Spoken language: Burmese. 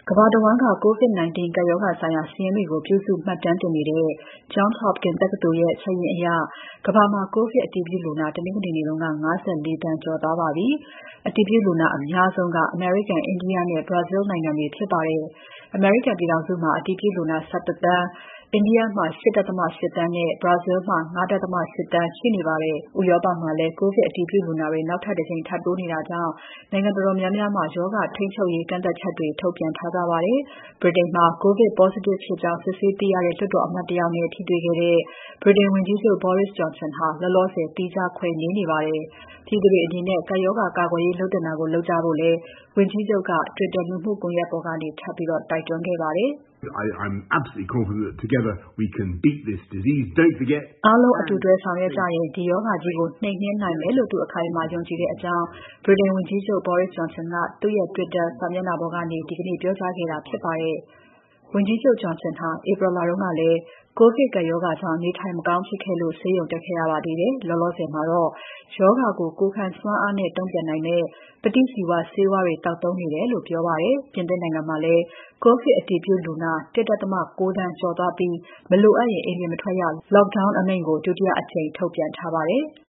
ကမ္ဘာတဝန်းက COVID-19 ကပ်ရောဂါဆိုင်ရာစာရင်းတွေကို ပြုစုမှတ်တမ်းတင်နေတဲ့ Johns Hopkins တက္ကသိုလ်ရဲ့ စာရင်းအရ ကမ္ဘာမှာ ကိုဗစ်အတည်ပြုလူနာ တနင်္ဂနွေနေ့က ၅၄ သန်းကျော်သွားပါပြီ။ အတည်ပြုလူနာအများဆုံးက အမေရိကန်၊ အိန္ဒိယနဲ့ Brazil နိုင်ငံတွေဖြစ်ပါတယ်။ အမေရိကန်ပြည်ထောင်စုမှာ အတည်ပြုလူနာ ၁၁ သန်း၊ အိန္ဒိယမှာ ၈.၈ သန်းနဲ့ Brazil မှာ ၅.၈ သန်းရှိနေပါတယ်။ ဥရောပမှာလည်း ကိုဗစ်အတည်ပြုလူနာတွေ နောက်ထပ်တကြိမ်ထပ်တိုးနေတာကြောင့် နိုင်ငံတော်တော်များများမှာ ရောဂါထိန်းချုပ်ရေး ကန့်သတ်ချက်တွေ ထုတ်ပြန်ထားကြပါတယ်။ ဗြိတိန်မှာ ကိုဗစ် positive ဖြစ်ကြောင်း စစ်ဆေးသိရတဲ့ လွှတ်တော်အမတ်တယောက်နဲ့ ထိတွေ့ခဲ့တဲ့ ဗြိတိန်ဝန်ကြီးချုပ် Boris Johnson ဟာ လောလောဆယ် သီးခြားခွဲနေနေပါတယ်။ ပြည်သူတွေအနေနဲ့ ကပ်ရောဂါကာကွယ်ရေး လုပ်သင့်တာကို လုပ်ကြဖို့လည်း ဝန်ကြီးချုပ်က Twitter လူမှုကွန်ရက်ပေါ်ကနေ ထပ်ပြီးတိုက်တွန်းခဲ့ပါတယ်။ I'm absolutely confident that together we can beat this disease. Don't forget အားလုံးအတူတွဲဆောင်ရွက်ကြရင် ဒီရောဂါကြီးကို နှိမ်နင်းနိုင်မယ်လို့ သူအခိုင်အမာယုံကြည်တဲ့အကြောင်း ဗြိတိန်ဝန်ကြီးချုပ် Boris Johnson ကသူ့ရဲ့ Twitter စာမျက်နှာပေါ်ကနေ ဒီကနေ့ ပြောကြားခဲ့တာဖြစ်ပါတယ်။ ဝန်ကြီးချုပ် Johnson ဟာ April လတုန်းကလည်း ကိုဗစ်ကပ်ရောဂါကြောင့် နေထိုင်မကောင်းဖြစ်ခဲ့လို့ ဆေးရုံတက်ခဲ့ရပါသေးတယ်။ လောလောဆယ်မှာတော့ ရောဂါကို ကိုယ်ခံစွမ်းအားနဲ့ တုံ့ပြန်နိုင်မယ့် ပဋိဇီဝဆေးဝါးတွေ သောက်သုံးနေတယ်လို့ ပြောပါတယ်။ ပြင်သစ်နိုင်ငံမှာလည်း ကိုဗစ်အတည်ပြုလူနာ ၁.၉ သန်းကျော်သွားပြီး မလိုအပ်ရင် အိမ်ပြင်မထွက်ရ lockdown အမိန့်ကို ဒုတိယအကြိမ်ထုတ်ပြန်ထားပါတယ်။